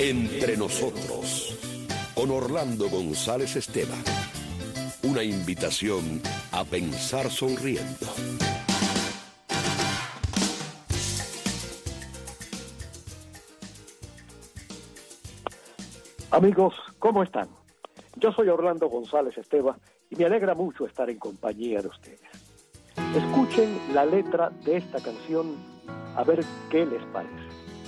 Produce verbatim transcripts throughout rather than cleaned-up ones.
Entre nosotros, con Orlando González Esteban. Una invitación a pensar sonriendo. Amigos, ¿cómo están? Yo soy Orlando González Esteban y me alegra mucho estar en compañía de ustedes. Escuchen la letra de esta canción a ver qué les parece.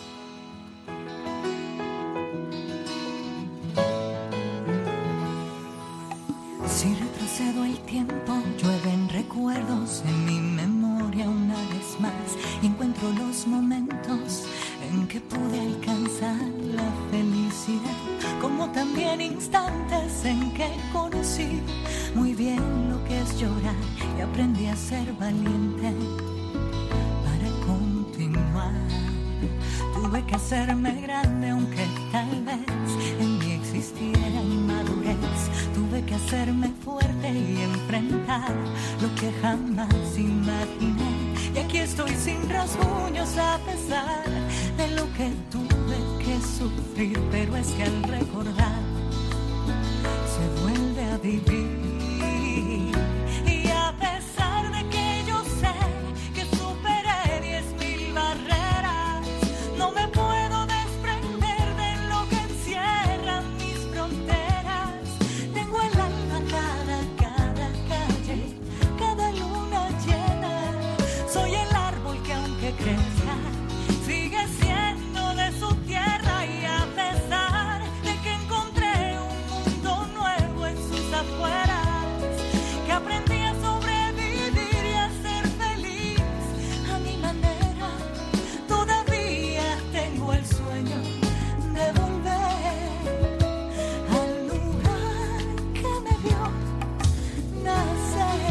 Si retrocedo el tiempo, llueven recuerdos en mi memoria una vez más y encuentro los momentos en que pude alcanzar la felicidad, como también instantes en que conocí muy bien lo que es llorar y aprendí a ser valiente para continuar. Tuve que hacerme grande aunque tal vez en mí existiera inmadurez. Tuve que hacerme fuerte y enfrentar lo que jamás imaginé. Y aquí estoy sin rasguños a pesar de lo que tuve que sufrir. Pero es que al recordar se vuelve a vivir. Y a pesar de que yo sé que superé diez mil barreras, no me puedo desprender de lo que encierran mis fronteras. Tengo el alma cada, cada calle, cada luna llena. Soy el árbol que aunque crezca, sigue siendo de su tierra. Y a pesar de que encontré un mundo nuevo en sus afueras, que aprendí a sobrevivir y a ser feliz a mi manera, todavía tengo el sueño de volver al lugar que me vio nacer.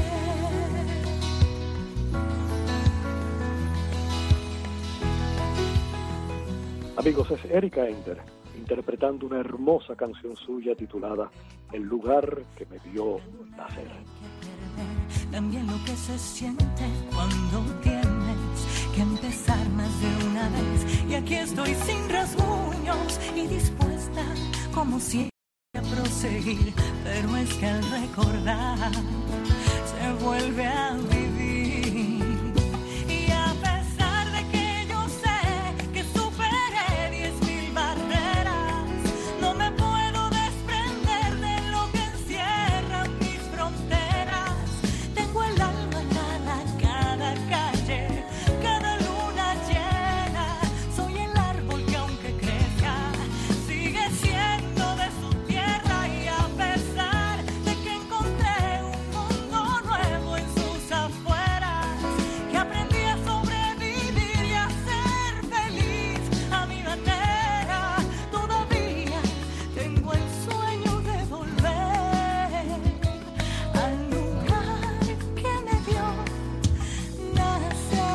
Amigos, es Erika Ender interpretando una hermosa canción suya titulada El lugar que me vio nacer. También lo que se siente cuando tienes que empezar más de una vez. Y aquí estoy sin rasguños y dispuesta como siempre a proseguir. Pero es que al recordar se vuelve a vivir. Y a pesar de que yo sé que superé diez mil barreras, no me puedo desprender de lo que encierran mis fronteras. Tengo el alma en cada, cada calle, cada luna llena. Soy el árbol que aunque crezca, sigue siendo de su tierra. Y a pesar de que encontré un mundo nuevo en sus afueras, que aprendí a sobrevivir y a ser feliz a mi manera, todavía tengo el sueño de volver al lugar que me vio nacer.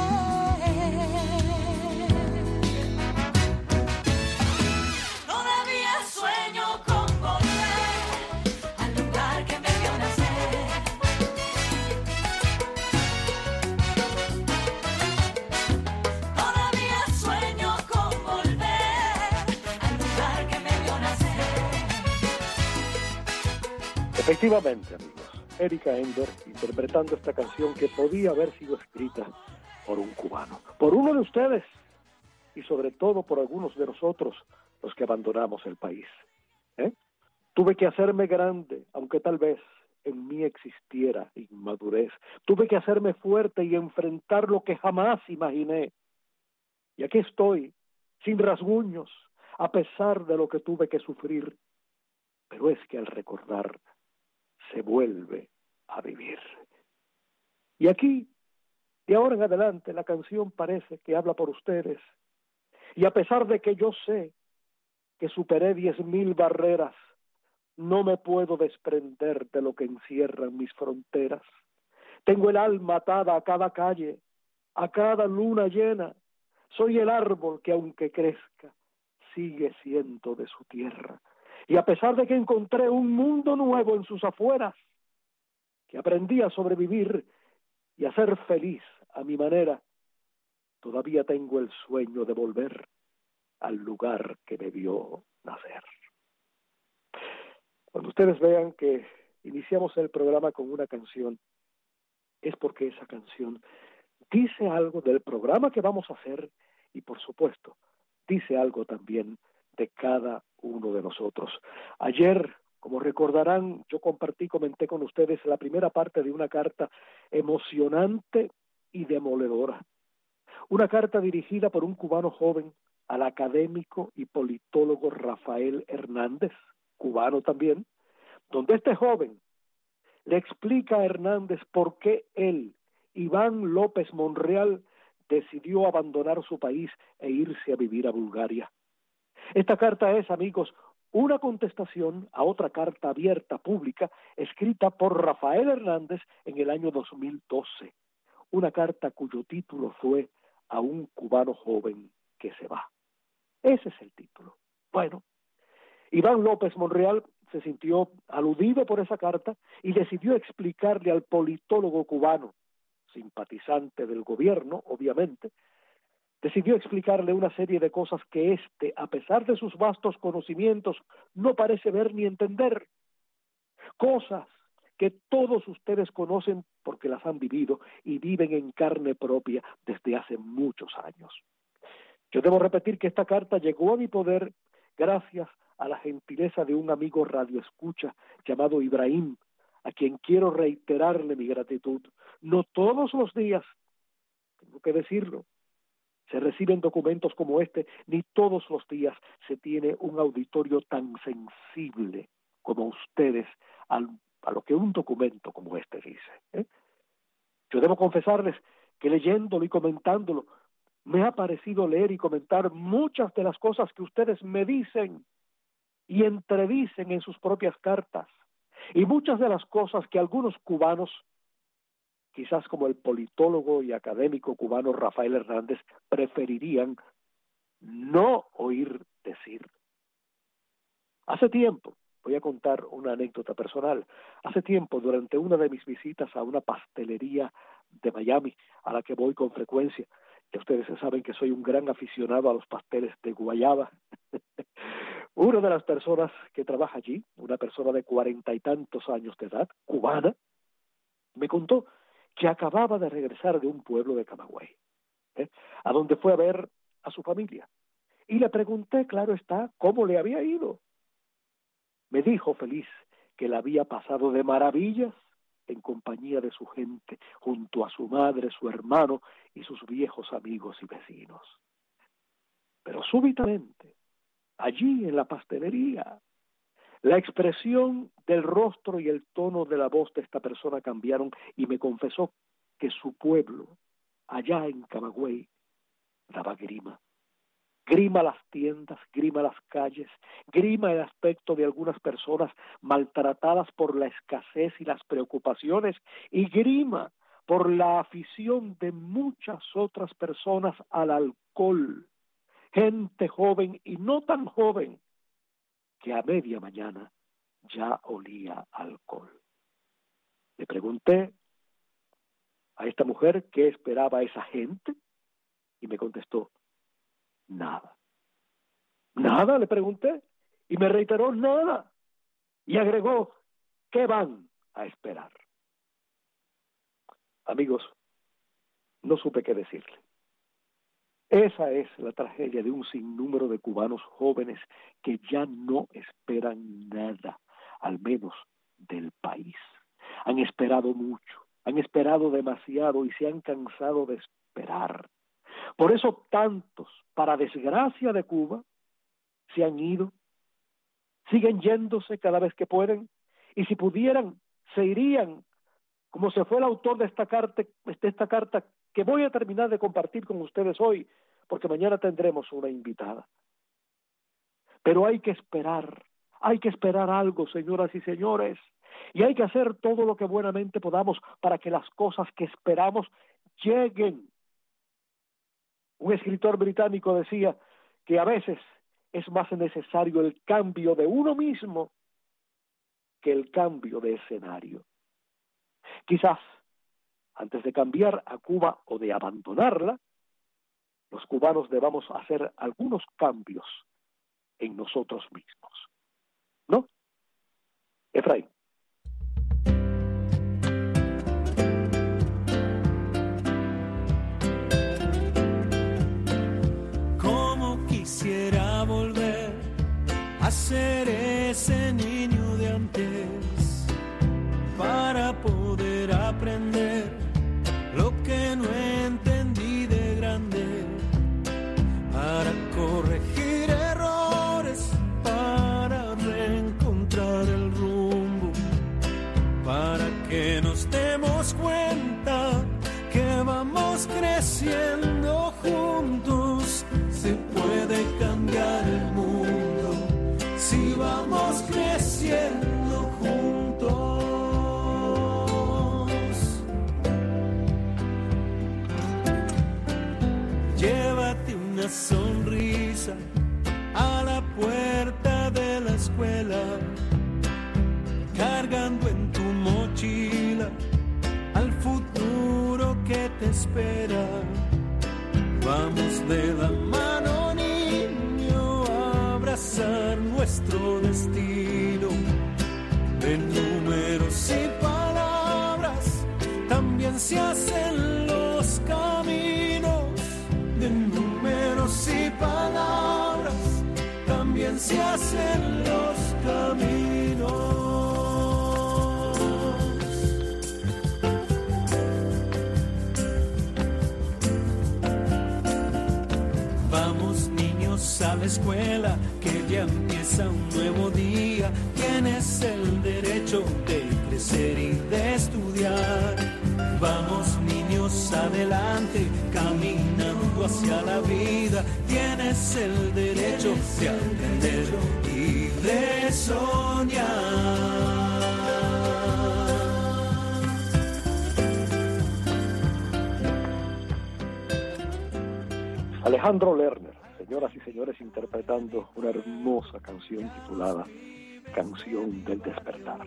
Todavía sueño con volver al lugar que me vio nacer. Todavía sueño con volver al lugar que me vio nacer. Efectivamente, amigos, Erika Ender interpretando esta canción que podía haber sido escrita por un cubano, por uno de ustedes y sobre todo por algunos de nosotros, los que abandonamos el país. ¿eh? Tuve que hacerme grande, aunque tal vez en mí existiera inmadurez. Tuve que hacerme fuerte y enfrentar lo que jamás imaginé. Y aquí estoy, sin rasguños, a pesar de lo que tuve que sufrir. Pero es que al recordar se vuelve a vivir. Y aquí, de ahora en adelante, la canción parece que habla por ustedes. Y a pesar de que yo sé que superé diez mil barreras, no me puedo desprender de lo que encierran mis fronteras. Tengo el alma atada a cada calle, a cada luna llena. Soy el árbol que aunque crezca, sigue siendo de su tierra. Y a pesar de que encontré un mundo nuevo en sus afueras, que aprendí a sobrevivir y a ser feliz a mi manera, todavía tengo el sueño de volver al lugar que me vio nacer. Cuando ustedes vean que iniciamos el programa con una canción, es porque esa canción dice algo del programa que vamos a hacer y, por supuesto, dice algo también de cada uno de nosotros. Ayer, como recordarán, yo compartí, comenté con ustedes la primera parte de una carta emocionante y demoledora. Una carta dirigida por un cubano joven al académico y politólogo Rafael Hernández, cubano también, donde este joven le explica a Hernández por qué él, Iván López Monreal, decidió abandonar su país e irse a vivir a Bulgaria. Esta carta es, amigos, una contestación a otra carta abierta pública escrita por Rafael Hernández en el año dos mil doce, una carta cuyo título fue A un cubano joven que se va. Ese es el título. Bueno, Iván López Monreal se sintió aludido por esa carta y decidió explicarle al politólogo cubano, simpatizante del gobierno, obviamente, decidió explicarle una serie de cosas que éste, a pesar de sus vastos conocimientos, no parece ver ni entender. Cosas que todos ustedes conocen porque las han vivido y viven en carne propia desde hace muchos años. Yo debo repetir que esta carta llegó a mi poder gracias a la gentileza de un amigo radioescucha llamado Ibrahim, a quien quiero reiterarle mi gratitud. No todos los días, tengo que decirlo, se reciben documentos como este, ni todos los días se tiene un auditorio tan sensible como ustedes al, a lo que un documento como este dice, ¿eh? Yo debo confesarles que leyéndolo y comentándolo, me ha parecido leer y comentar muchas de las cosas que ustedes me dicen y entredicen en sus propias cartas, y muchas de las cosas que algunos cubanos, quizás como el politólogo y académico cubano Rafael Hernández, preferirían no oír decir. Hace tiempo, voy a contar una anécdota personal, hace tiempo, durante una de mis visitas a una pastelería de Miami, a la que voy con frecuencia, que ustedes saben que soy un gran aficionado a los pasteles de guayaba, una de las personas que trabaja allí, una persona de cuarenta y tantos años de edad, cubana, me contó que acababa de regresar de un pueblo de Camagüey, ¿eh? a donde fue a ver a su familia. Y le pregunté, claro está, cómo le había ido. Me dijo feliz que la había pasado de maravillas en compañía de su gente, junto a su madre, su hermano y sus viejos amigos y vecinos. Pero súbitamente, allí en la pastelería, la expresión del rostro y el tono de la voz de esta persona cambiaron y me confesó que su pueblo, allá en Camagüey, daba grima. Grima las tiendas, grima las calles, grima el aspecto de algunas personas maltratadas por la escasez y las preocupaciones, y grima por la afición de muchas otras personas al alcohol, gente joven y no tan joven, que a media mañana ya olía alcohol. Le pregunté a esta mujer qué esperaba esa gente y me contestó, nada. Nada, le pregunté, y me reiteró nada, y agregó, ¿qué van a esperar? Amigos, no supe qué decirle. Esa es la tragedia de un sinnúmero de cubanos jóvenes que ya no esperan nada, al menos del país. Han esperado mucho, han esperado demasiado y se han cansado de esperar. Por eso tantos, para desgracia de Cuba, se han ido, siguen yéndose cada vez que pueden, y si pudieran, se irían, como se fue el autor de esta carta, de esta carta que voy a terminar de compartir con ustedes hoy, porque mañana tendremos una invitada. Pero hay que esperar, hay que esperar algo, señoras y señores, y hay que hacer todo lo que buenamente podamos para que las cosas que esperamos lleguen. Un escritor británico decía que a veces es más necesario el cambio de uno mismo que el cambio de escenario. Quizás, antes de cambiar a Cuba o de abandonarla, los cubanos debamos hacer algunos cambios en nosotros mismos. ¿No? Efraín. Como quisiera volver a ser ese niño de antes, para poder aprender lo que no entendí de grande, para corregir errores, para reencontrar el rumbo, para que nos demos cuenta que vamos creciendo juntos. Se puede cambiar el mundo si vamos creciendo juntos. Llévate una sonrisa a la puerta de la escuela, cargando en tu mochila al futuro que te espera. Vamos de la mano, niño, a abrazar nuestro destino. De números y palabras también se hacen los caminos. De números y palabras también se hacen los caminos. Vamos, niños, a la escuela, que ya empieza un nuevo día. Tienes el derecho de crecer y de estudiar. Vamos, niños, adelante, caminando hacia la vida. Tienes el derecho de aprender y de soñar. Alejandro Lerner, señoras y señores, interpretando una hermosa canción titulada Canción del Despertar.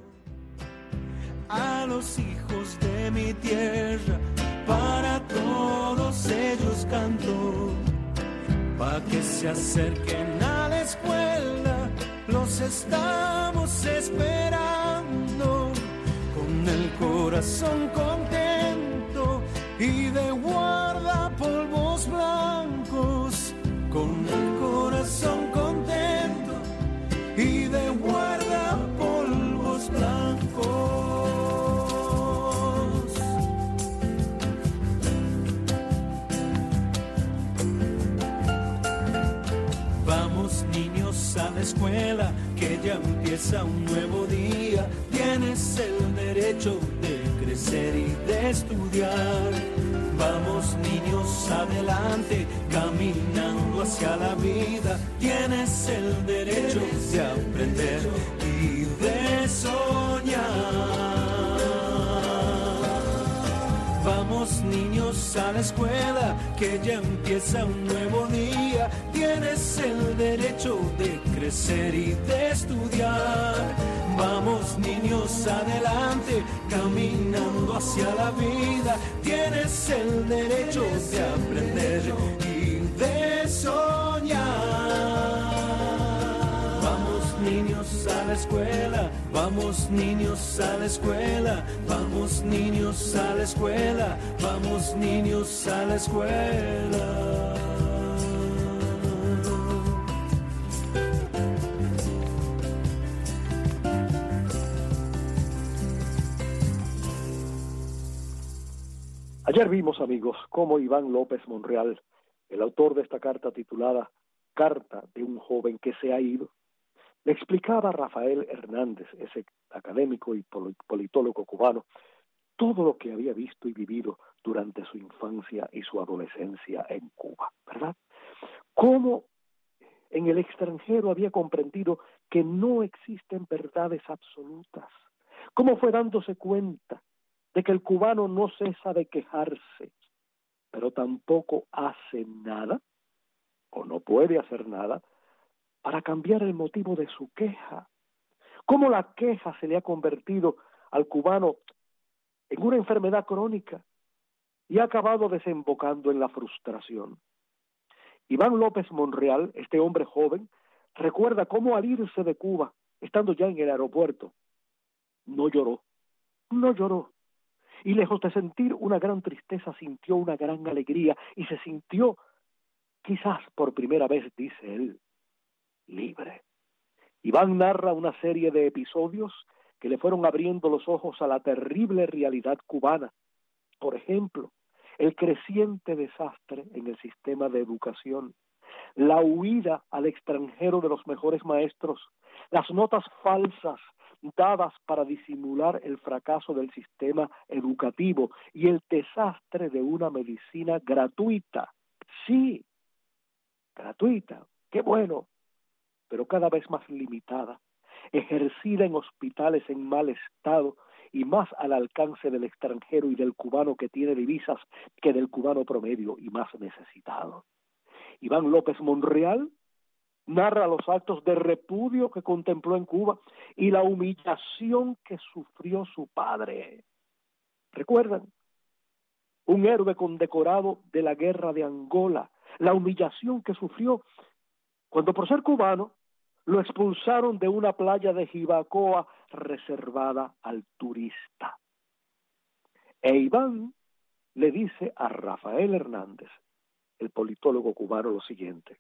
A los hijos de mi tierra, para todos ellos canto, pa' que se acerquen a la escuela, los estamos esperando, con el corazón contento y de guardapolvos blancos, con el corazón contento y de guardapolvos blancos. Vamos, niños, a la escuela, que ya empieza un nuevo día. Tienes el derecho de crecer y de estudiar. Vamos, niños, adelante, caminando hacia la vida. Tienes el derecho de aprender y de soñar. Vamos, niños, a la escuela, que ya empieza un nuevo día. Tienes el derecho de crecer y de estudiar. Vamos, niños, adelante, caminando hacia la vida. Tienes el derecho de aprender y de soñar. Vamos, niños, a la escuela. Vamos, niños, a la escuela. Vamos, niños, a la escuela. Vamos, niños, a la escuela. Ayer vimos, amigos, cómo Iván López Monreal, el autor de esta carta titulada Carta de un joven que se ha ido, le explicaba a Rafael Hernández, ese académico y politólogo cubano, todo lo que había visto y vivido durante su infancia y su adolescencia en Cuba, ¿verdad? Cómo en el extranjero había comprendido que no existen verdades absolutas. Cómo fue dándose cuenta de que el cubano no cesa de quejarse, pero tampoco hace nada, o no puede hacer nada, para cambiar el motivo de su queja. Cómo la queja se le ha convertido al cubano en una enfermedad crónica y ha acabado desembocando en la frustración. Iván López Monreal, este hombre joven, recuerda cómo al irse de Cuba, estando ya en el aeropuerto, no lloró, no lloró. Y lejos de sentir una gran tristeza, sintió una gran alegría y se sintió, quizás por primera vez, dice él, libre. Iván narra una serie de episodios que le fueron abriendo los ojos a la terrible realidad cubana. Por ejemplo, el creciente desastre en el sistema de educación, la huida al extranjero de los mejores maestros, las notas falsas dadas para disimular el fracaso del sistema educativo y el desastre de una medicina gratuita. Sí, gratuita, qué bueno, pero cada vez más limitada, ejercida en hospitales en mal estado y más al alcance del extranjero y del cubano que tiene divisas que del cubano promedio y más necesitado. Iván López Monreal narra los actos de repudio que contempló en Cuba y la humillación que sufrió su padre. ¿Recuerdan? Un héroe condecorado de la guerra de Angola, la humillación que sufrió cuando por ser cubano lo expulsaron de una playa de Jibacoa reservada al turista. E Iván le dice a Rafael Hernández, el politólogo cubano, lo siguiente: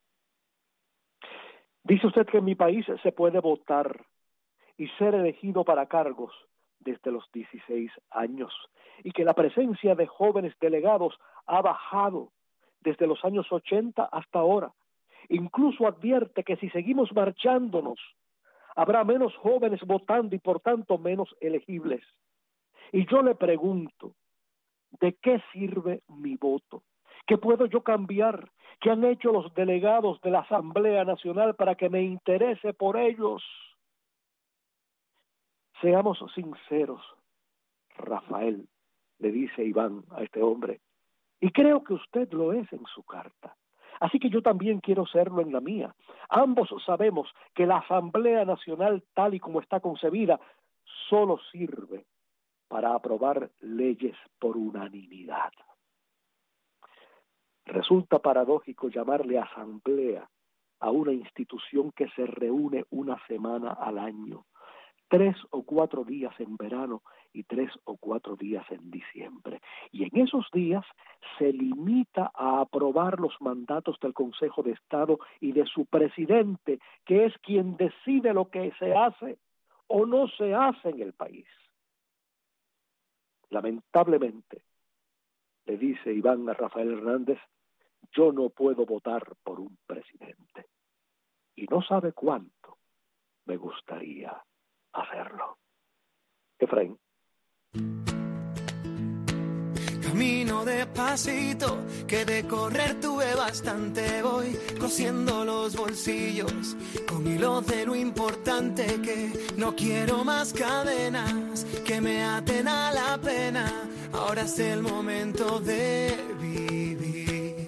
dice usted que en mi país se puede votar y ser elegido para cargos desde los dieciséis años y que la presencia de jóvenes delegados ha bajado desde los años ochenta hasta ahora. Incluso advierte que si seguimos marchándonos, habrá menos jóvenes votando y por tanto menos elegibles. Y yo le pregunto, ¿de qué sirve mi voto? ¿Qué puedo yo cambiar? ¿Qué han hecho los delegados de la Asamblea Nacional para que me interese por ellos? Seamos sinceros, Rafael, le dice Iván a este hombre, y creo que usted lo es en su carta. Así que yo también quiero serlo en la mía. Ambos sabemos que la Asamblea Nacional, tal y como está concebida, solo sirve para aprobar leyes por unanimidad. Resulta paradójico llamarle asamblea a una institución que se reúne una semana al año, tres o cuatro días en verano y tres o cuatro días en diciembre. Y en esos días se limita a aprobar los mandatos del Consejo de Estado y de su presidente, que es quien decide lo que se hace o no se hace en el país. Lamentablemente, le dice Iván a Rafael Hernández, yo no puedo votar por un presidente. Y no sabe cuánto me gustaría hacerlo. Efraín. Camino despacito, que de correr tuve bastante. Voy cosiendo los bolsillos con hilos de lo importante, que no quiero más cadenas que me aten a la pena. Ahora es el momento de vivir.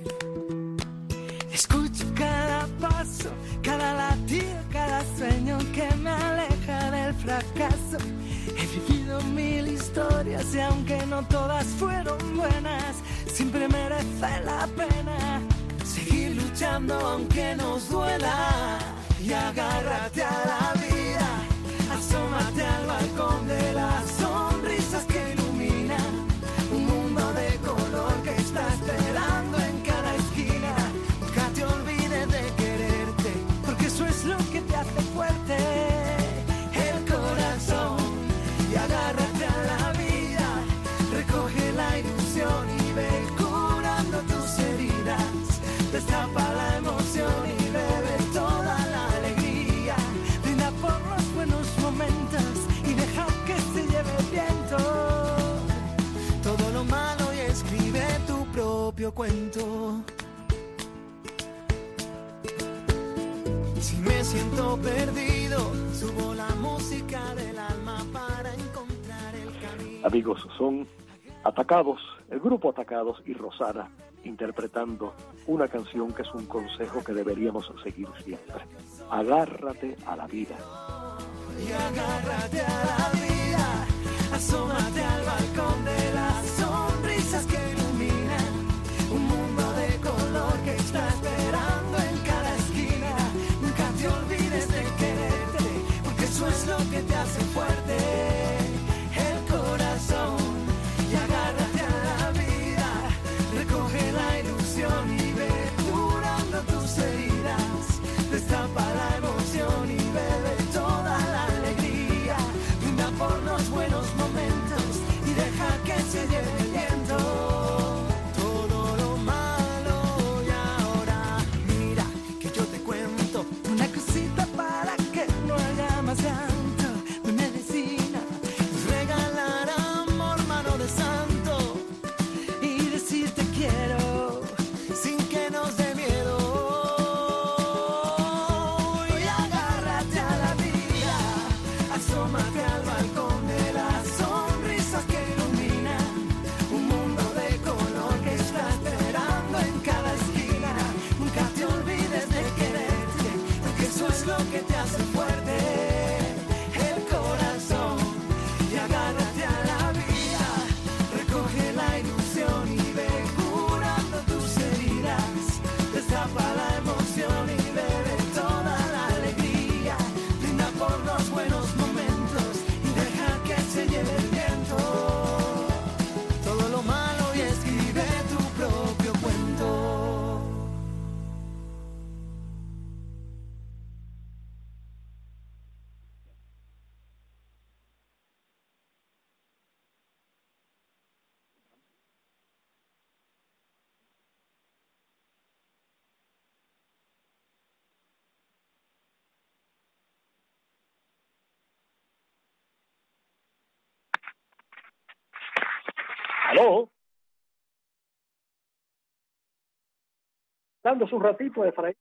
Escucho cada paso, cada latido, cada sueño que me aleja del fracaso. He vivido mil historias y aunque no todas fueron buenas, siempre merece la pena seguir luchando aunque nos duela. Y agárrate a la vida, asómate al balcón de las sonrisas que iluminan un mundo de color que está esperando en cada esquina. Nunca te olvides de quererte, porque eso es lo que te hace fuerte, el corazón. Y agárrate a la vida, recoge la ilusión y ve curando tus heridas. Destapa la emoción y bebe toda la alegría. Brinda por los buenos momentos y deja que se lleve el viento todo lo malo y escribe tu propio cuento. Si me siento perdido, subo la música del alma para encontrar el camino. Amigos, son Atacados, el grupo Atacados y Rosana, interpretando una canción que es un consejo que deberíamos seguir siempre. Agárrate a la vida. Y agárrate a la vida, asómate al balcón de las sonrisas que iluminan un mundo de color que está esperando escapa la emoción y bebe toda la alegría. Brinda por los buenos momentos y deja que se lleve el viento todo lo malo y escribe tu propio cuento. ¿Aló? Dándose un ratito de Efraín.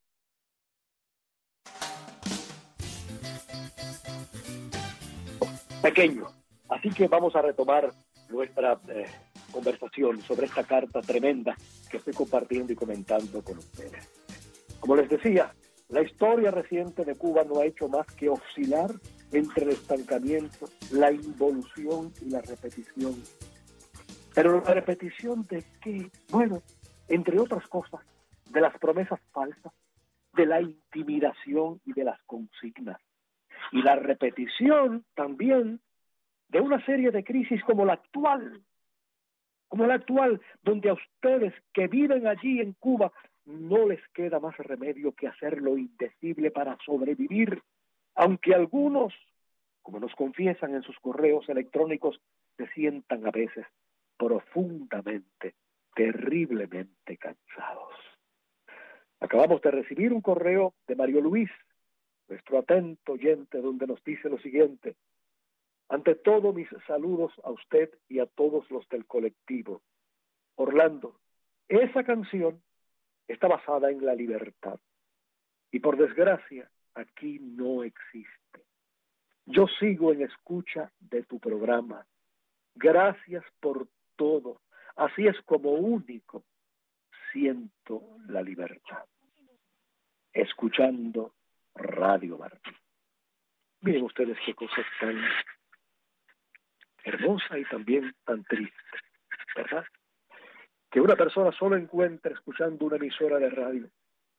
Pequeño. Así que vamos a retomar nuestra eh, conversación sobre esta carta tremenda que estoy compartiendo y comentando con ustedes. Como les decía, la historia reciente de Cuba no ha hecho más que oscilar entre el estancamiento, la involución y la repetición. Pero la repetición de qué? Bueno, entre otras cosas, de las promesas falsas, de la intimidación y de las consignas. Y la repetición también de una serie de crisis como la actual, como la actual, donde a ustedes que viven allí en Cuba no les queda más remedio que hacer lo indecible para sobrevivir, aunque algunos, como nos confiesan en sus correos electrónicos, se sientan a veces profundamente, terriblemente cansados. Acabamos de recibir un correo de Mario Luis, nuestro atento oyente, donde nos dice lo siguiente: ante todo, mis saludos a usted y a todos los del colectivo. Orlando, esa canción está basada en la libertad y por desgracia aquí no existe. Yo sigo en escucha de tu programa. Gracias por todo. Así es como único siento la libertad. Escuchando Radio Martí. Miren ustedes qué cosa tan hermosa y también tan triste, ¿verdad? Que una persona solo encuentre escuchando una emisora de radio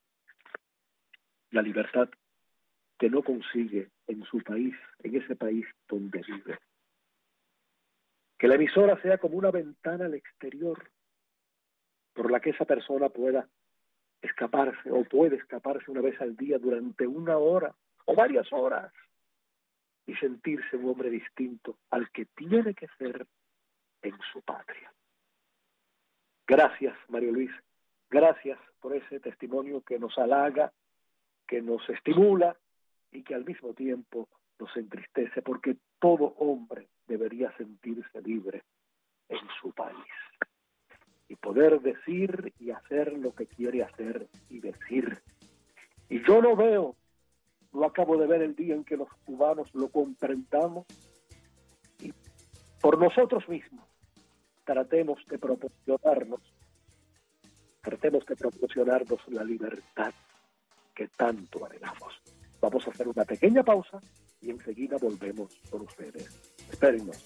la libertad que no consigue en su país, en ese país donde vive. Que la emisora sea como una ventana al exterior por la que esa persona pueda escaparse o puede escaparse una vez al día durante una hora o varias horas y sentirse un hombre distinto al que tiene que ser en su patria. Gracias, Mario Luis. Gracias por ese testimonio que nos halaga, que nos estimula y que al mismo tiempo nos entristece, porque todo hombre debería sentirse libre en su país y poder decir y hacer lo que quiere hacer y decir. Y yo no veo, no acabo de ver el día en que los cubanos lo comprendamos y por nosotros mismos tratemos de proporcionarnos, tratemos de proporcionarnos la libertad que tanto anhelamos. Vamos a hacer una pequeña pausa y enseguida volvemos con ustedes. Espérennos.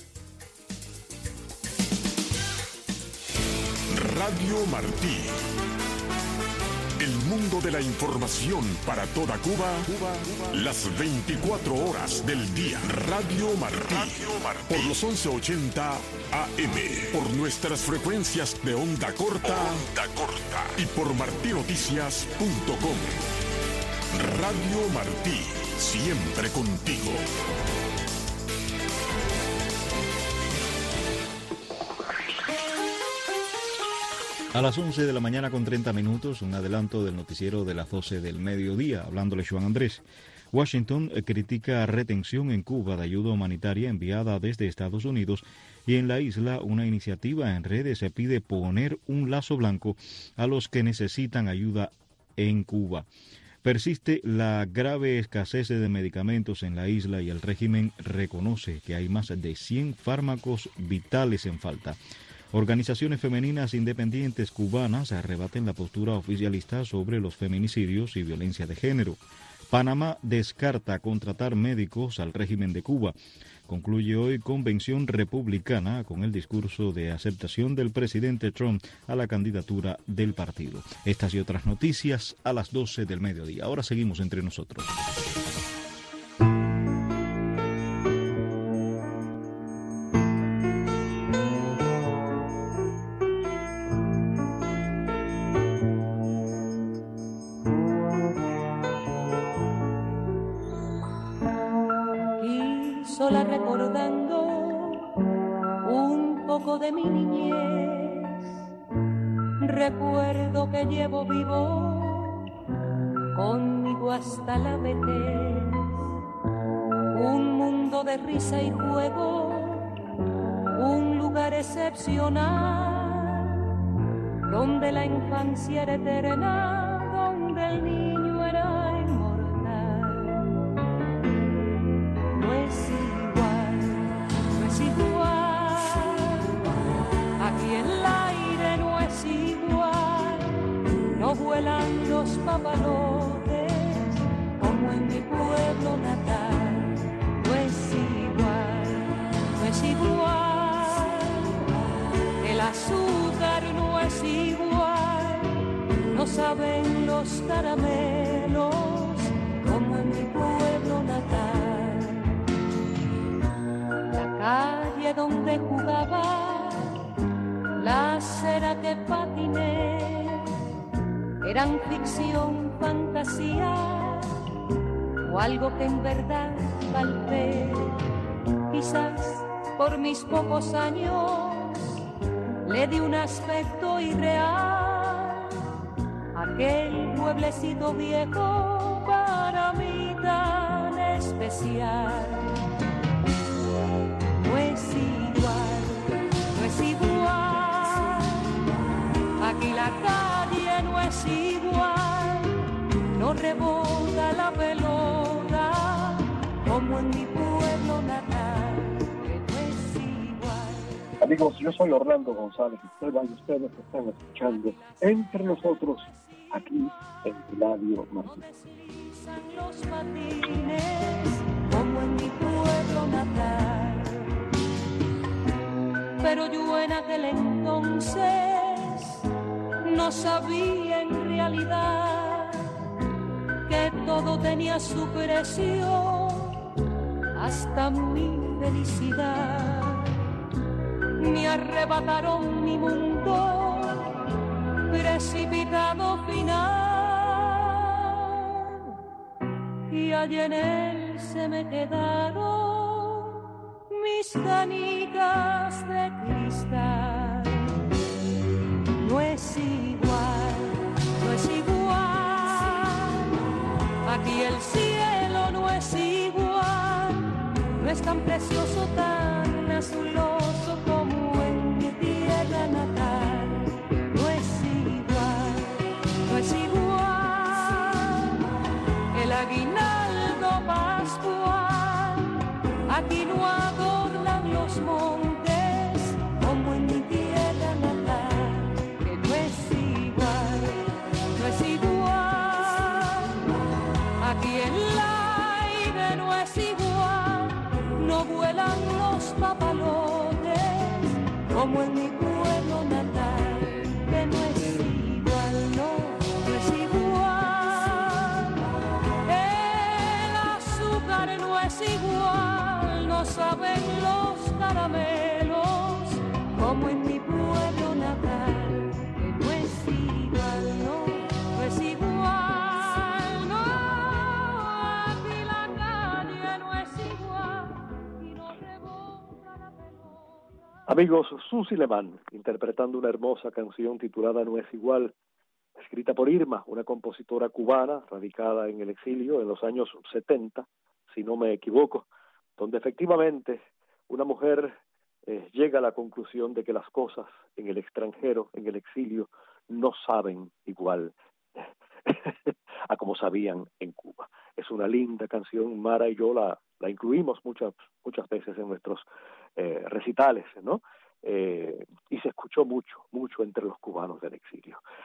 Radio Martí. El mundo de la información para toda Cuba, Cuba, Cuba, las veinticuatro horas del día. Radio Martí. Radio Martí. Por los once ochenta A M. Por nuestras frecuencias de onda corta. Onda corta. Y por martí noticias punto com. Radio Martí. Siempre contigo. A las once de la mañana con treinta minutos, un adelanto del noticiero de las doce del mediodía, hablándole Juan Andrés. Washington critica retención en Cuba de ayuda humanitaria enviada desde Estados Unidos y en la isla una iniciativa en redes se pide poner un lazo blanco a los que necesitan ayuda en Cuba. Persiste la grave escasez de medicamentos en la isla y el régimen reconoce que hay más de cien fármacos vitales en falta. Organizaciones femeninas independientes cubanas arrebaten la postura oficialista sobre los feminicidios y violencia de género. Panamá descarta contratar médicos al régimen de Cuba. Concluye hoy convención republicana con el discurso de aceptación del presidente Trump a la candidatura del partido. Estas y otras noticias a las doce del mediodía. Ahora seguimos entre nosotros. Sola recordando un poco de mi niñez, recuerdo que llevo vivo conmigo hasta la vejez, un mundo de risa y juego, un lugar excepcional, donde la infancia era eterna, donde el niño era inmortal. No es igual, aquí el aire no es igual, no vuelan los papalotes como en mi pueblo natal. No es igual, no es igual, el azúcar no es igual, no saben los caramelos como en mi pueblo natal. Calle donde jugaba, la acera que patiné, eran ficción, fantasía, o algo que en verdad palpé. Quizás por mis pocos años le di un aspecto irreal, aquel pueblecito viejo para mí tan especial. No es igual, no es igual, aquí la calle no es igual, no rebota la pelota como en mi pueblo natal, que no es igual. Amigos, yo soy Orlando González Esteban y ustedes están escuchando Entre Nosotros aquí en Radio Martí. Los patines como en mi pueblo natal. Pero yo en aquel entonces no sabía en realidad que todo tenía su precio, hasta mi felicidad. Me arrebataron mi mundo, precipitado final, y allí en él se me quedaron mis canicas de cristal. No es igual, no es igual, aquí el cielo no es igual, no es tan precioso, tan azuloso como en mi tierra natal. No es igual, no es igual, el aguinaldo pascual, aquí no adornan los montes como en mi tierra natal, que no es igual, no es igual, aquí el aire no es igual, no vuelan los papalotes como en mi pueblo natal, que no es igual, no, no es igual, el azúcar no es igual, no saben los caramelos como en mi pueblo natal, que no es igual, no, no es igual, no, aquí la calle no es igual y no rebota la pelota. Amigos, Susi Lemán interpretando una hermosa canción titulada No es igual, escrita por Irma, una compositora cubana radicada en el exilio en los años setenta, si no me equivoco, donde efectivamente una mujer eh, llega a la conclusión de que las cosas en el extranjero, en el exilio, no saben igual a como sabían en Cuba. Es una linda canción, Mara y yo la, la incluimos muchas muchas veces en nuestros eh, recitales, ¿no? Eh, y se escuchó mucho, mucho entre los cubanos del exilio.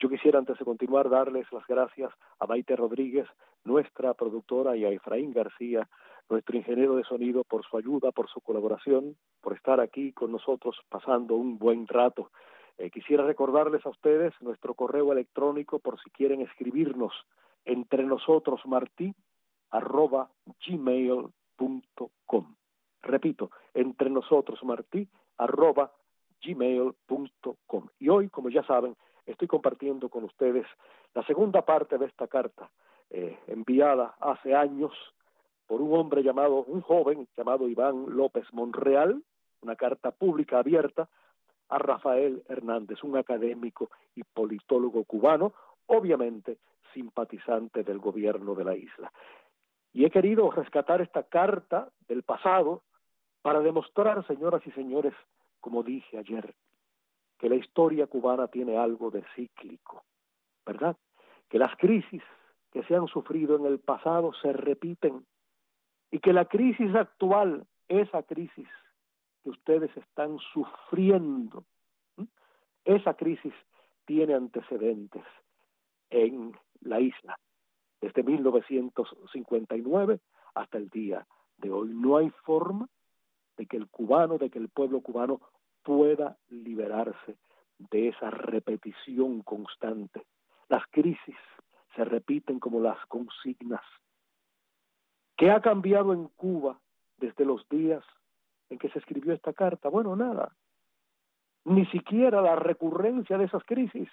Yo quisiera, antes de continuar, darles las gracias a Maite Rodríguez, nuestra productora, y a Efraín García, nuestro ingeniero de sonido, por su ayuda, por su colaboración, por estar aquí con nosotros pasando un buen rato. Eh, quisiera recordarles a ustedes nuestro correo electrónico por si quieren escribirnos, entre nosotros martí arroba gmail punto com. Repito, entre nosotros martí arroba gmail punto com. Y hoy, como ya saben, estoy compartiendo con ustedes la segunda parte de esta carta eh, enviada hace años por un hombre llamado, un joven llamado Iván López Monreal, una carta pública abierta a Rafael Hernández, un académico y politólogo cubano, obviamente simpatizante del gobierno de la isla. Y he querido rescatar esta carta del pasado para demostrar, señoras y señores, como dije ayer, que la historia cubana tiene algo de cíclico, ¿verdad? Que las crisis que se han sufrido en el pasado se repiten y que la crisis actual, esa crisis que ustedes están sufriendo, ¿sí? Esa crisis tiene antecedentes en la isla desde mil novecientos cincuenta y nueve hasta el día de hoy. No hay forma de que el cubano, de que el pueblo cubano pueda liberarse de esa repetición constante. Las crisis se repiten como las consignas. ¿Qué ha cambiado en Cuba desde los días en que se escribió esta carta? Bueno, nada. Ni siquiera la recurrencia de esas crisis,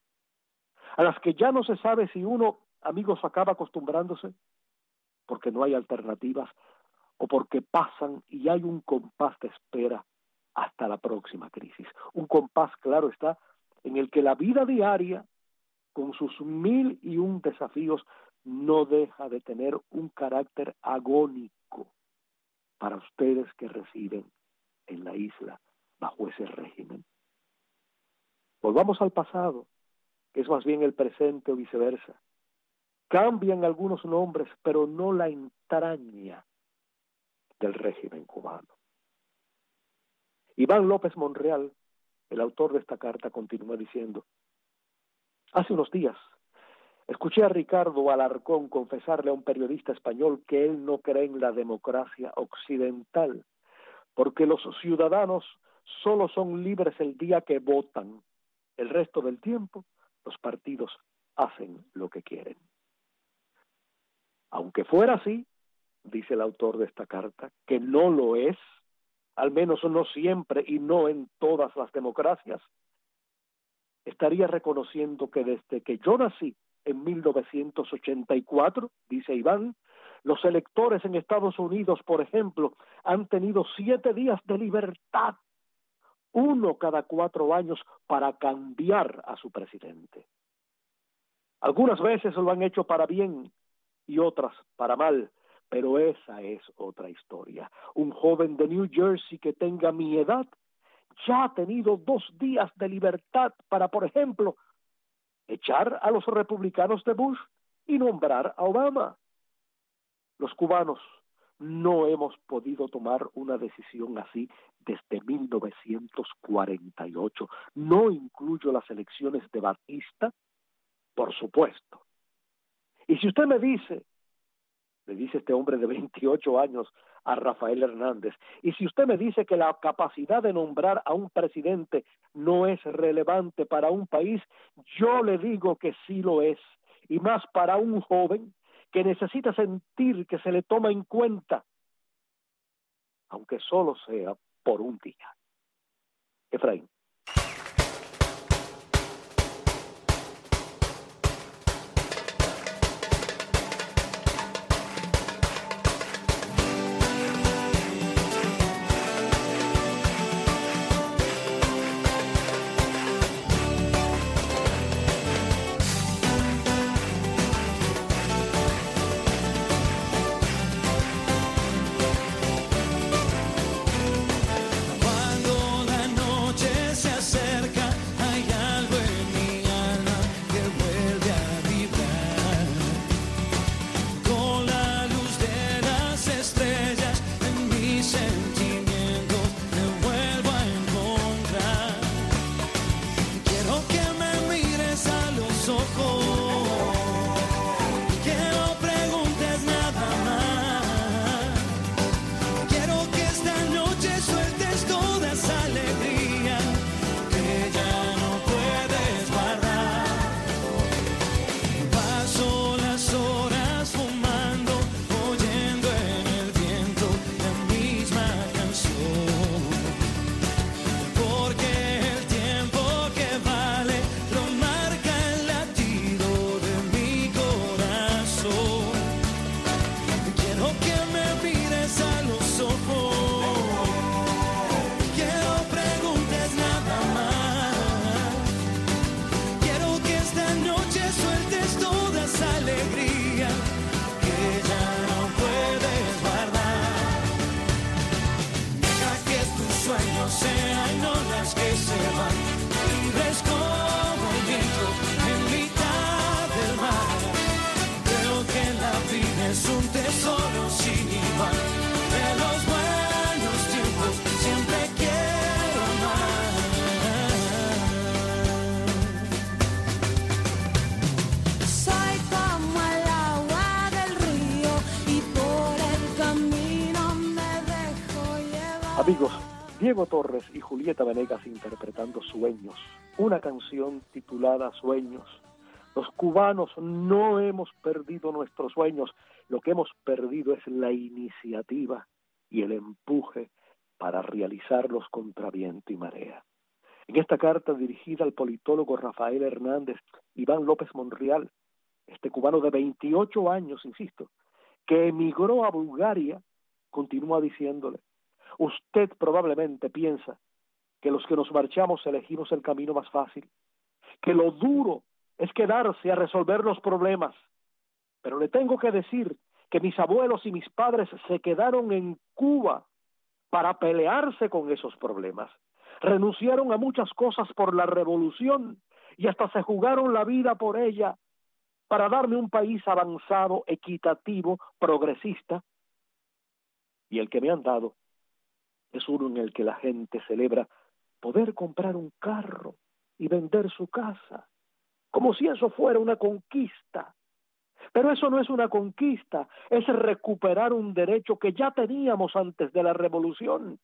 a las que ya no se sabe si uno, amigos, acaba acostumbrándose porque no hay alternativas o porque pasan y hay un compás de espera hasta la próxima crisis. Un compás, claro está, en el que la vida diaria, con sus mil y un desafíos, no deja de tener un carácter agónico para ustedes que residen en la isla bajo ese régimen. Volvamos al pasado, que es más bien el presente o viceversa. Cambian algunos nombres, pero no la entraña del régimen cubano. Iván López Monreal, el autor de esta carta, continúa diciendo: hace unos días escuché a Ricardo Alarcón confesarle a un periodista español que él no cree en la democracia occidental, porque los ciudadanos solo son libres el día que votan. El resto del tiempo, los partidos hacen lo que quieren. Aunque fuera así, dice el autor de esta carta, que no lo es, al menos no siempre y no en todas las democracias, estaría reconociendo que desde que yo nací en mil novecientos ochenta y cuatro, dice Iván, los electores en Estados Unidos, por ejemplo, han tenido siete días de libertad, uno cada cuatro años, para cambiar a su presidente. Algunas veces lo han hecho para bien y otras para mal, pero esa es otra historia. Un joven de New Jersey que tenga mi edad ya ha tenido dos días de libertad para, por ejemplo, echar a los republicanos de Bush y nombrar a Obama. Los cubanos no hemos podido tomar una decisión así desde mil novecientos cuarenta y ocho. No incluyo las elecciones de Batista, por supuesto. Y si usted me dice, le dice este hombre de veintiocho años a Rafael Hernández, y si usted me dice que la capacidad de nombrar a un presidente no es relevante para un país, yo le digo que sí lo es, y más para un joven que necesita sentir que se le toma en cuenta, aunque solo sea por un día. Efraín. un tesoro sin igual. De los buenos tiempos siempre quiero amar. Soy como el agua del río y por el camino me dejo llevar. Amigos, Diego Torres y Julieta Venegas interpretando Sueños, una canción titulada Sueños. Los cubanos no hemos perdido nuestros sueños, lo que hemos perdido es la iniciativa y el empuje para realizarlos contra viento y marea. En esta carta dirigida al politólogo Rafael Hernández, Iván López Monreal, este cubano de veintiocho años, insisto, que emigró a Bulgaria, continúa diciéndole: usted probablemente piensa que los que nos marchamos elegimos el camino más fácil, que lo duro es quedarse a resolver los problemas. Pero le tengo que decir que mis abuelos y mis padres se quedaron en Cuba para pelearse con esos problemas. Renunciaron a muchas cosas por la revolución y hasta se jugaron la vida por ella para darme un país avanzado, equitativo, progresista. Y el que me han dado es uno en el que la gente celebra poder comprar un carro y vender su casa, como si eso fuera una conquista. Pero eso no es una conquista, es recuperar un derecho que ya teníamos antes de la revolución.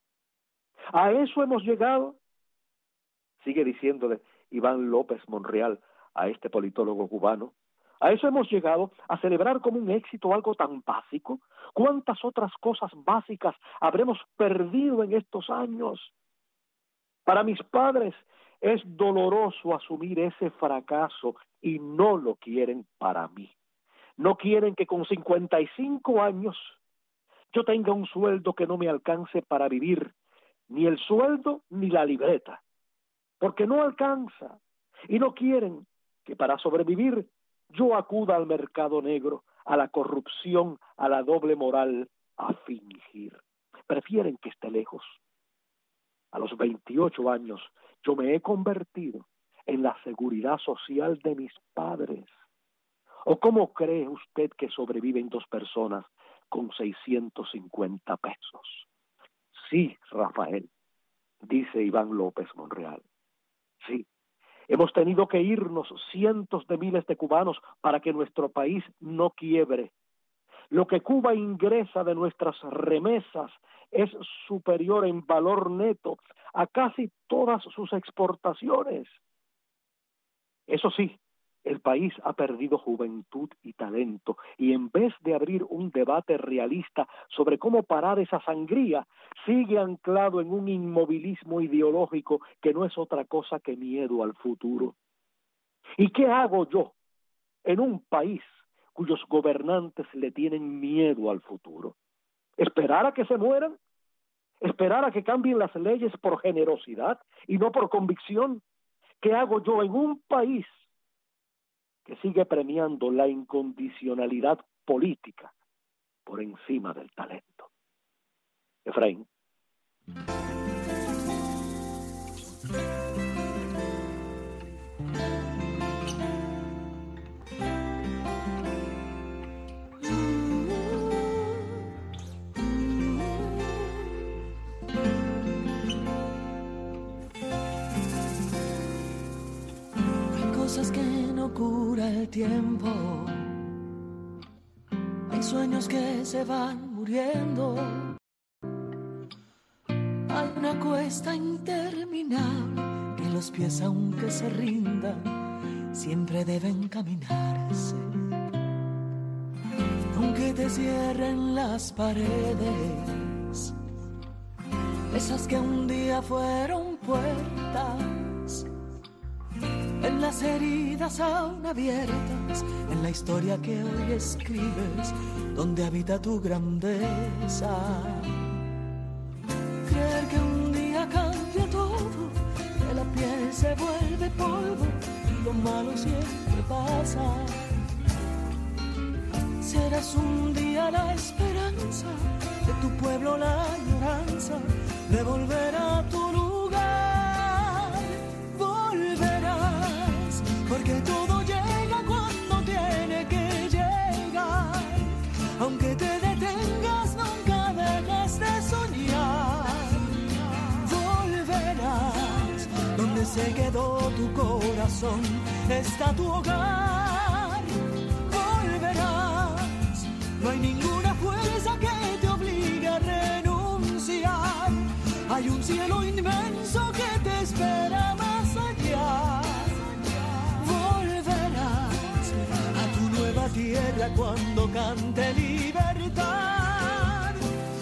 ¿A eso hemos llegado? Sigue diciéndole Iván López Monreal a este politólogo cubano. ¿A eso hemos llegado? ¿A celebrar como un éxito algo tan básico? ¿Cuántas otras cosas básicas habremos perdido en estos años? Para mis padres es doloroso asumir ese fracaso y no lo quieren para mí. No quieren que con cincuenta y cinco años yo tenga un sueldo que no me alcance para vivir, ni el sueldo ni la libreta, porque no alcanza. Y no quieren que para sobrevivir yo acuda al mercado negro, a la corrupción, a la doble moral, a fingir. Prefieren que esté lejos. A los veintiocho años yo me he convertido en la seguridad social de mis padres. ¿O cómo cree usted que sobreviven dos personas con seiscientos cincuenta pesos? Sí, Rafael, dice Iván López Monreal. Sí, hemos tenido que irnos cientos de miles de cubanos para que nuestro país no quiebre. Lo que Cuba ingresa de nuestras remesas es superior en valor neto a casi todas sus exportaciones. Eso sí, el país ha perdido juventud y talento, y en vez de abrir un debate realista sobre cómo parar esa sangría, sigue anclado en un inmovilismo ideológico que no es otra cosa que miedo al futuro. ¿Y qué hago yo en un país cuyos gobernantes le tienen miedo al futuro? ¿Esperar a que se mueran? ¿Esperar a que cambien las leyes por generosidad y no por convicción? ¿Qué hago yo en un país que sigue premiando la incondicionalidad política por encima del talento? Efraín. Cosas que no cura el tiempo, hay sueños que se van muriendo, hay una cuesta interminable que los pies aunque se rindan siempre deben caminarse, aunque te cierren las paredes, esas que un día fueron puertas. En las heridas aún abiertas, en la historia que hoy escribes, donde habita tu grandeza. Creer que un día cambia todo, que la piel se vuelve polvo y lo malo siempre pasa. Serás un día la esperanza de tu pueblo, la añoranza de volver a tu lugar. Porque todo llega cuando tiene que llegar. se quedó tu corazón, está tu hogar. Volverás, no hay ninguna fuerza que te obligue a renunciar. Hay un cielo inmenso que te espera más allá. Volverás a tu nueva tierra cuando cante libertad.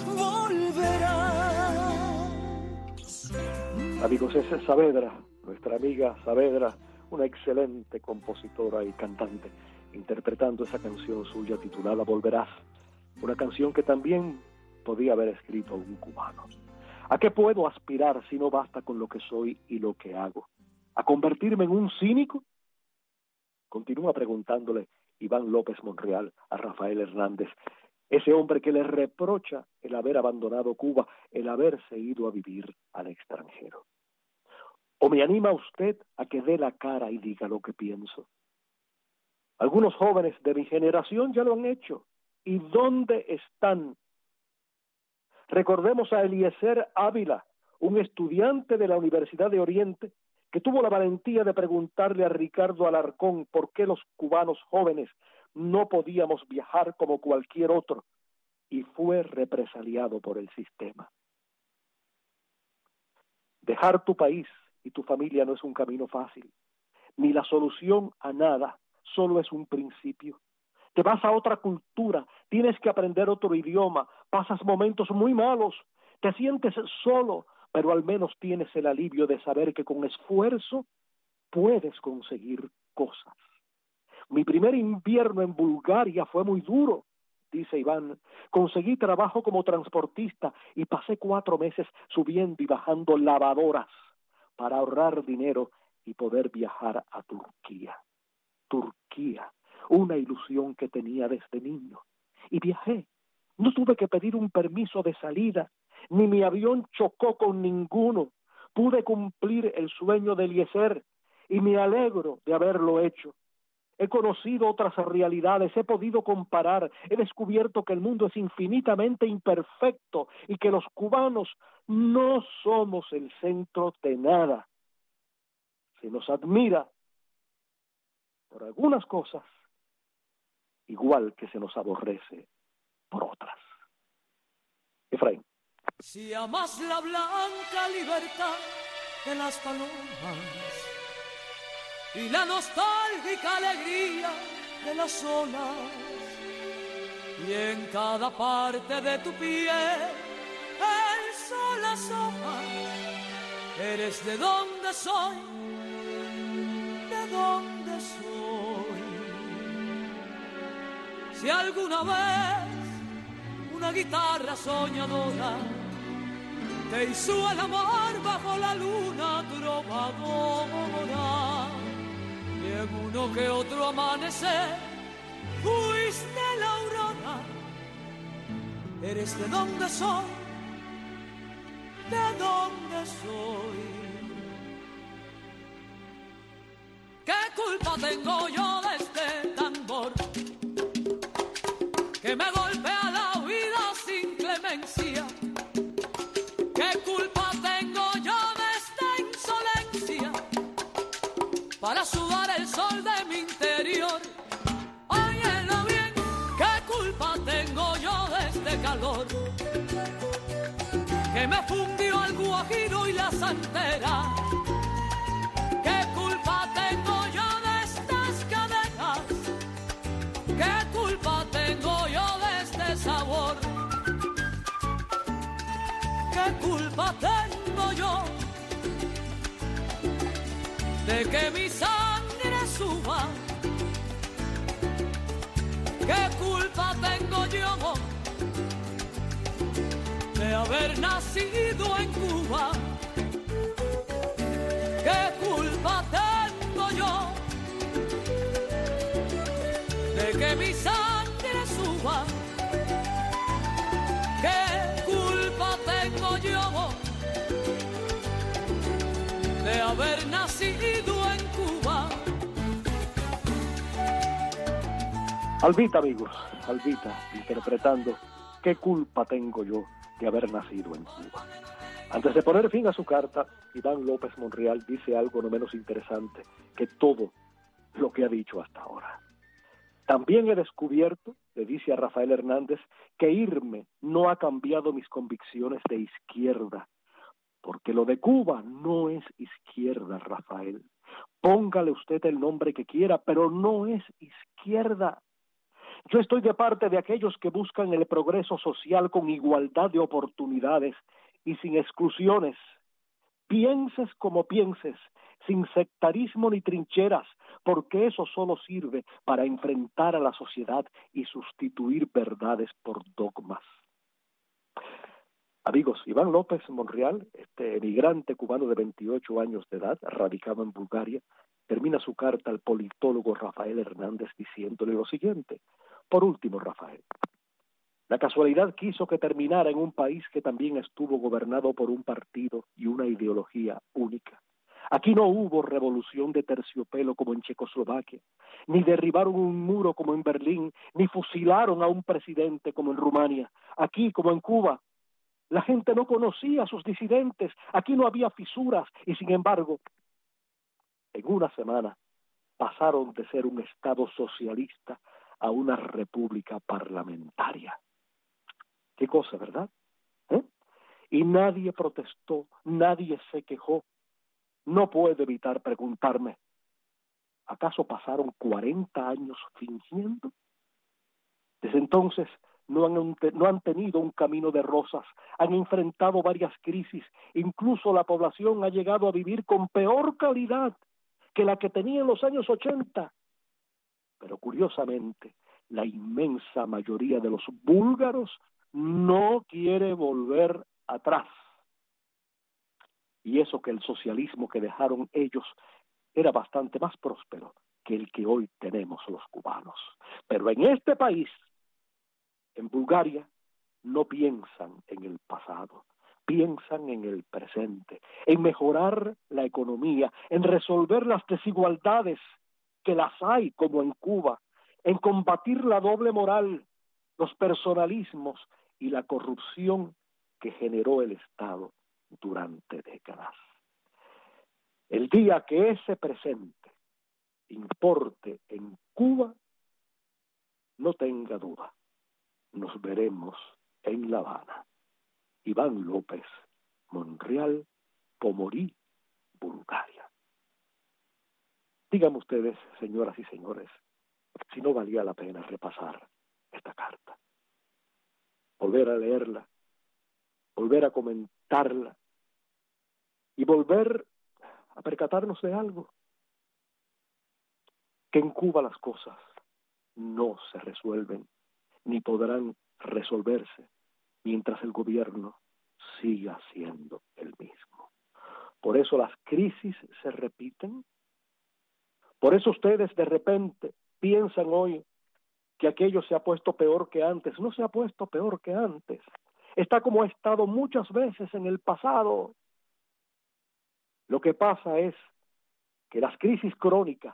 Volverás. Amigos, esa es Saavedra, nuestra amiga Saavedra, una excelente compositora y cantante, interpretando esa canción suya titulada Volverás, una canción que también podía haber escrito un cubano. ¿A qué puedo aspirar si no basta con lo que soy y lo que hago? ¿A convertirme en un cínico? Continúa preguntándole Iván López Monreal a Rafael Hernández, ese hombre que le reprocha el haber abandonado Cuba, el haberse ido a vivir al extranjero. ¿O me anima usted a que dé la cara y diga lo que pienso? Algunos jóvenes de mi generación ya lo han hecho. ¿Y dónde están? Recordemos a Eliezer Ávila, un estudiante de la Universidad de Oriente, que tuvo la valentía de preguntarle a Ricardo Alarcón por qué los cubanos jóvenes no podíamos viajar como cualquier otro, y fue represaliado por el sistema. Dejar tu país y tu familia no es un camino fácil, ni la solución a nada, solo es un principio. Te vas a otra cultura, tienes que aprender otro idioma, pasas momentos muy malos, te sientes solo, pero al menos tienes el alivio de saber que con esfuerzo puedes conseguir cosas. Mi primer invierno en Bulgaria fue muy duro, dice Iván. Conseguí trabajo como transportista y pasé cuatro meses subiendo y bajando lavadoras para ahorrar dinero y poder viajar a Turquía. Turquía, una ilusión que tenía desde niño. Y viajé. No tuve que pedir un permiso de salida, ni mi avión chocó con ninguno. Pude cumplir el sueño de Eliezer y me alegro de haberlo hecho. He conocido otras realidades, he podido comparar, he descubierto que el mundo es infinitamente imperfecto y que los cubanos no somos el centro de nada. Se nos admira por algunas cosas, igual que se nos aborrece por otras. Efraín. Si amas la blanca libertad de las palomas y la nostálgica alegría de las olas, y en cada parte de tu piel el sol asoma, eres de donde soy, de donde soy. Si alguna vez una guitarra soñadora te hizo el amor bajo la luna trovadora, y en uno que otro amanecer fuiste la aurora, eres de donde soy, de donde soy. ¿Qué culpa tengo yo de este tambor que me golpea la vida sin clemencia? ¿Qué culpa tengo yo de esta insolencia para sudar el sol de mi interior? Óyelo bien, ¿qué culpa tengo yo de este calor que me fundió el guajiro y la santera? ¿Qué culpa tengo yo de estas cadenas? ¿Qué culpa tengo yo de este sabor? ¿Qué culpa tengo yo de que mi sangre suba? ¿Qué culpa tengo yo de haber nacido en Cuba? ¿Qué culpa tengo yo de que mi sangre suba? ¿Qué culpa tengo yo de haber nacido en Cuba? Alvita, amigos, Alvita, interpretando ¿Qué culpa tengo yo de haber nacido en Cuba? Antes de poner fin a su carta, Iván López Monreal dice algo no menos interesante que todo lo que ha dicho hasta ahora. También he descubierto, le dice a Rafael Hernández, que irme no ha cambiado mis convicciones de izquierda, porque lo de Cuba no es izquierda, Rafael. Póngale usted el nombre que quiera, pero no es izquierda. Yo estoy de parte de aquellos que buscan el progreso social con igualdad de oportunidades y sin exclusiones. Pienses como pienses, sin sectarismo ni trincheras, porque eso solo sirve para enfrentar a la sociedad y sustituir verdades por dogmas. Amigos, Iván López Monreal, este emigrante cubano de veintiocho años de edad, radicado en Bulgaria, termina su carta al politólogo Rafael Hernández diciéndole lo siguiente. Por último, Rafael, la casualidad quiso que terminara en un país que también estuvo gobernado por un partido y una ideología única. Aquí no hubo revolución de terciopelo como en Checoslovaquia, ni derribaron un muro como en Berlín, ni fusilaron a un presidente como en Rumania. Aquí, como en Cuba, la gente no conocía a sus disidentes, aquí no había fisuras, y sin embargo, en una semana pasaron de ser un Estado socialista a una república parlamentaria. Qué cosa, ¿verdad? ¿Eh? Y nadie protestó, nadie se quejó. No puedo evitar preguntarme, ¿acaso pasaron cuarenta años fingiendo? Desde entonces no han, no han tenido un camino de rosas, han enfrentado varias crisis, incluso la población ha llegado a vivir con peor calidad que la que tenía en los años ochenta. Pero curiosamente, la inmensa mayoría de los búlgaros no quiere volver atrás. Y eso que el socialismo que dejaron ellos era bastante más próspero que el que hoy tenemos los cubanos. Pero en este país, en Bulgaria, no piensan en el pasado, piensan en el presente, en mejorar la economía, en resolver las desigualdades que las hay como en Cuba, en combatir la doble moral, los personalismos y la corrupción que generó el Estado durante décadas. El día que ese presente importe en Cuba, no tenga duda, nos veremos en La Habana. Iván López Monreal, Pomorí, Bulgaria. Díganme ustedes, señoras y señores, si no valía la pena repasar esta carta, volver a leerla, volver a comentarla y volver a percatarnos de algo, que en Cuba las cosas no se resuelven ni podrán resolverse mientras el gobierno siga siendo el mismo. Por eso las crisis se repiten, por eso ustedes de repente piensan hoy que aquello se ha puesto peor que antes. No se ha puesto peor que antes. Está como ha estado muchas veces en el pasado. Lo que pasa es que las crisis crónicas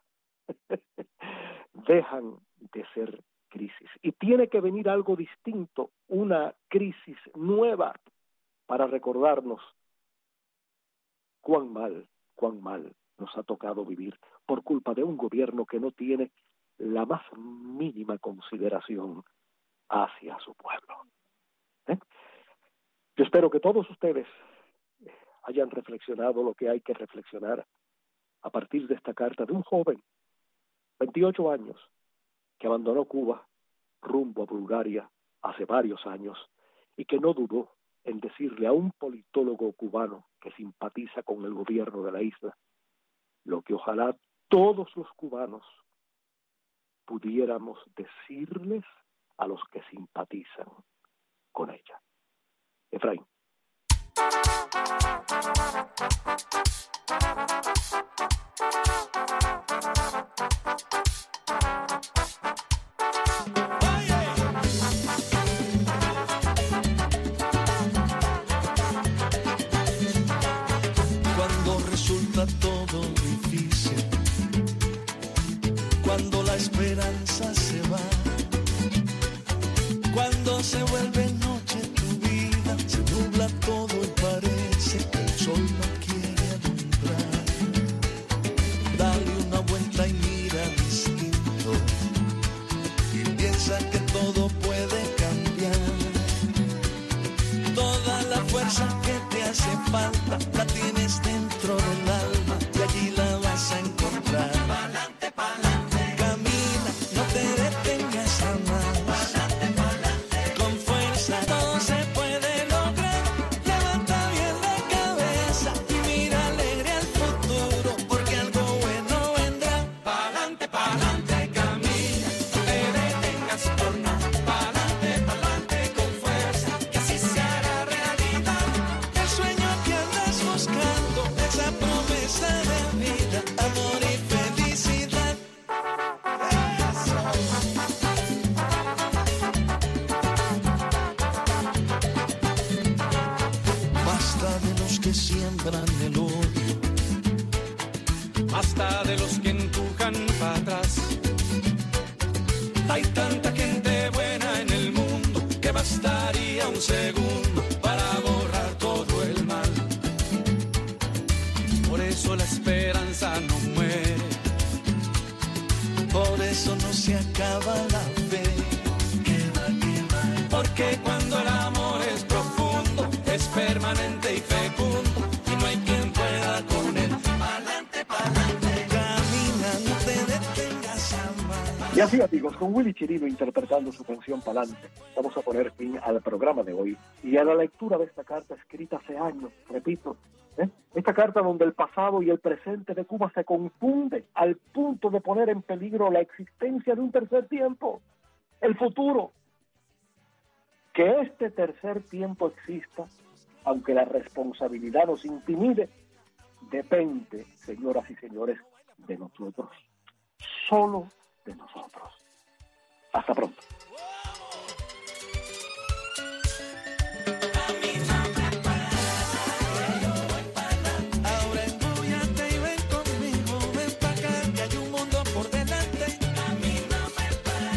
dejan de ser crisis. Y tiene que venir algo distinto, una crisis nueva, para recordarnos cuán mal, cuán mal nos ha tocado vivir por culpa de un gobierno que no tiene la más mínima consideración hacia su pueblo. ¿Eh? Yo espero que todos ustedes hayan reflexionado lo que hay que reflexionar a partir de esta carta de un joven, veintiocho años, que abandonó Cuba rumbo a Bulgaria hace varios años y que no dudó en decirle a un politólogo cubano que simpatiza con el gobierno de la isla lo que ojalá todos los cubanos pudiéramos decirles a los que simpatizan con ella. Efraín. Cuando resulta todo difícil, cuando la esperanza se va, cuando se vuelve noche tu vida, se nubla todo y parece piensa que todo puede cambiar. Toda la fuerza que te hace falta la tienes dentro del alma y allí la vas a encontrar. Pa'lante, pa'lante. Camina, no te detengas jamás. Pa'lante, pa'lante. Con fuerza todo se puede lograr. Levanta bien la cabeza y mira alegre al futuro, porque algo bueno vendrá. Pa'lante, pa'lante, camina, no te detengas por nada. Pa'lante, pa'lante, con fuerza, que así se hará realidad. El sueño que andas buscando, esa promesa de vida, amor y felicidad. Basta de los que siembran el odio, Basta de los que empujan para atrás. Hay tanta gente buena en el mundo que bastaría un segundo para borrar todo el mal. Por eso la esperanza no muere. por eso no se acaba la fe. Queda, queda. Porque cuando el amor es profundo, es permanente y fecundo, y no hay quien pueda con él. Pa'lante, pa'lante, camina, no te detengas jamás. Y así, amigos, con Willy Chirino interpretando su canción Palante, vamos a poner fin al programa de hoy y a la lectura de esta carta escrita hace años, repito, ¿eh? Esta carta donde el pasado y el presente de Cuba se confunden al punto de poner en peligro la existencia de un tercer tiempo, el futuro. Que este tercer tiempo exista, aunque la responsabilidad nos intimide, depende, señoras y señores, de nosotros, solo de nosotros. Hasta pronto.